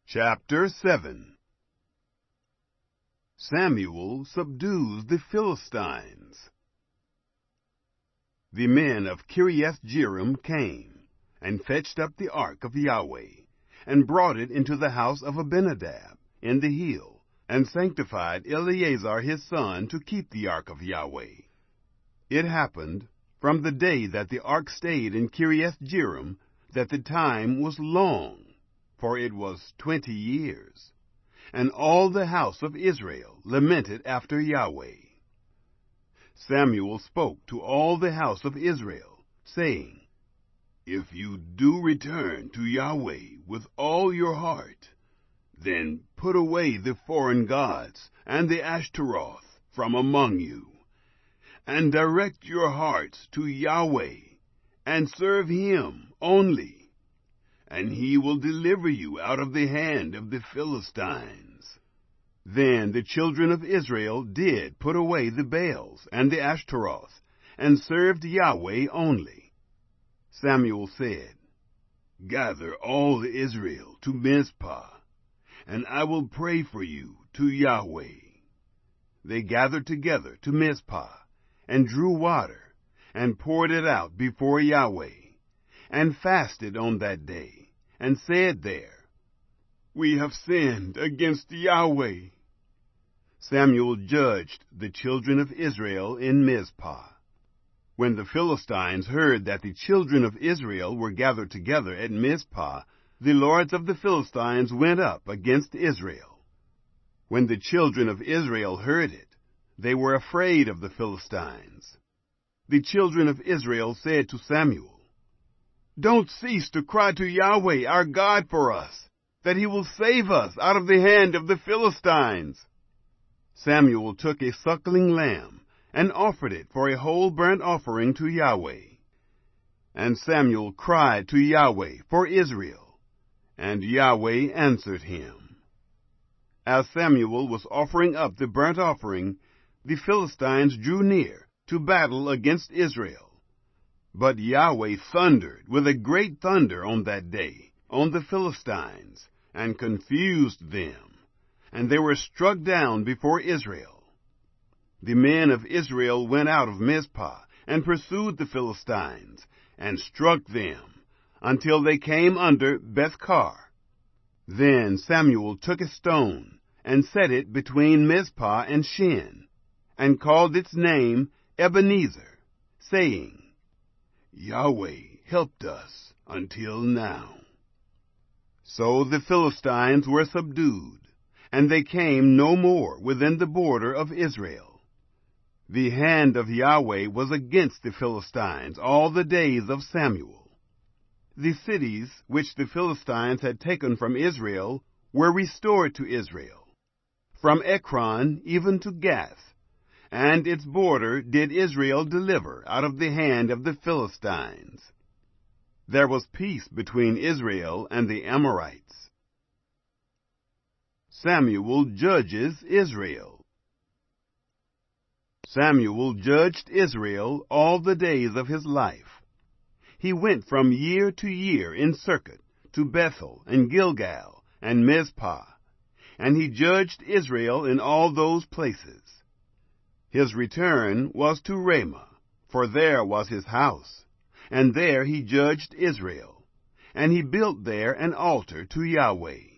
Chapter 7. Samuel subdues the Philistines. The men of Kiriath-Jearim came, and fetched up the ark of Yahweh, and brought it into the house of Abinadab in the hill, and sanctified Eleazar his son to keep the ark of Yahweh. It happened, from the day that the ark stayed in Kiriath-Jearim, that the time was long, for it was 20 years. And all the house of Israel lamented after Yahweh. Samuel spoke to all the house of Israel, saying, If you do return to Yahweh with all your heart, then put away the foreign gods and the Ashtaroth from among you, and direct your hearts to Yahweh, and serve him only, and he will deliver you out of the hand of the Philistines. Then the children of Israel did put away the Baals and the Ashtaroth, and served Yahweh only. Samuel said, Gather all Israel to Mizpah, and I will pray for you to Yahweh. They gathered together to Mizpah, and drew water, and poured it out before Yahweh, and fasted on that day, and said there, We have sinned against Yahweh. Samuel judged the children of Israel in Mizpah. When the Philistines heard that the children of Israel were gathered together at Mizpah, the lords of the Philistines went up against Israel. When the children of Israel heard it, they were afraid of the Philistines. The children of Israel said to Samuel, Don't cease to cry to Yahweh our God for us, that he will save us out of the hand of the Philistines. Samuel took a suckling lamb, and offered it for a whole burnt offering to Yahweh. And Samuel cried to Yahweh for Israel, and Yahweh answered him. As Samuel was offering up the burnt offering, the Philistines drew near to battle against Israel. But Yahweh thundered with a great thunder on that day on the Philistines, and confused them, and they were struck down before Israel. The men of Israel went out of Mizpah, and pursued the Philistines, and struck them, until they came under Bethkar. Then Samuel took a stone, and set it between Mizpah and Shin, and called its name Ebenezer, saying, Yahweh helped us until now. So the Philistines were subdued, and they came no more within the border of Israel. The hand of Yahweh was against the Philistines all the days of Samuel. The cities which the Philistines had taken from Israel were restored to Israel, from Ekron even to Gath, and its border did Israel deliver out of the hand of the Philistines. There was peace between Israel and the Amorites. Samuel judges Israel. Samuel judged Israel all the days of his life. He went from year to year in circuit to Bethel and Gilgal and Mizpah, and he judged Israel in all those places. His return was to Ramah, for there was his house, and there he judged Israel, and he built there an altar to Yahweh.